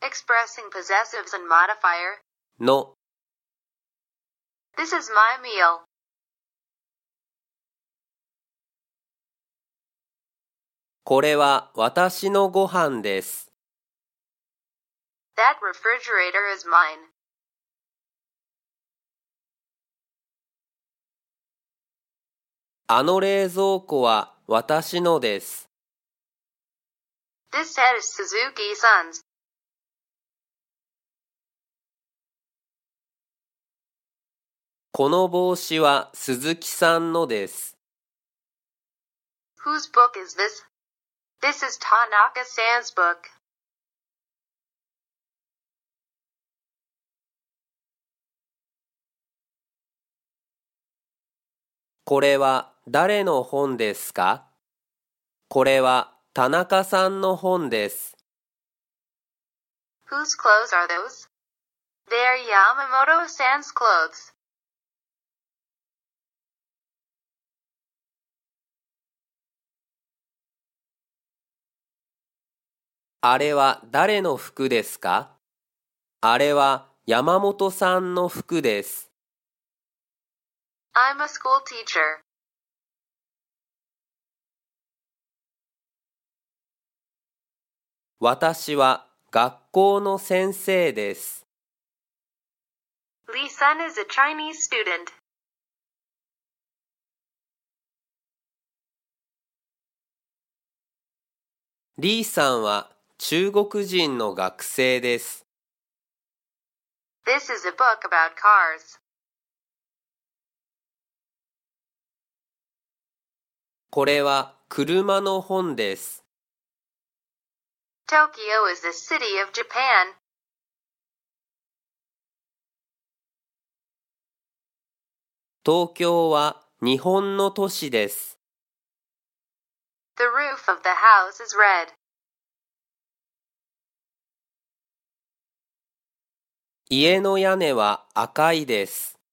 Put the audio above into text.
expressing possessives and modifier. の This is my meal. これは私のご飯です。 That refrigerator is mine. あの冷蔵庫は私のです。 This set is Suzuki-san's. この帽子は鈴木さんのです。 Whose book is this? This is Tanaka-san's book. これは誰の本ですか？これは田中さんの本です。 Whose clothes are those? They're Yamamoto-san's clothes. あれは誰の服ですか？あれは山本さんの服です。 I'm a school teacher. 私は学校の先生です。 Lee-san is a Chinese student. リーさんは中国人の学生です。 This is a book about cars. これは車の本です。 Tokyo is the city of Japan. 東京は日本の都市です。 The roof of the house is red. 家の屋根は赤いです。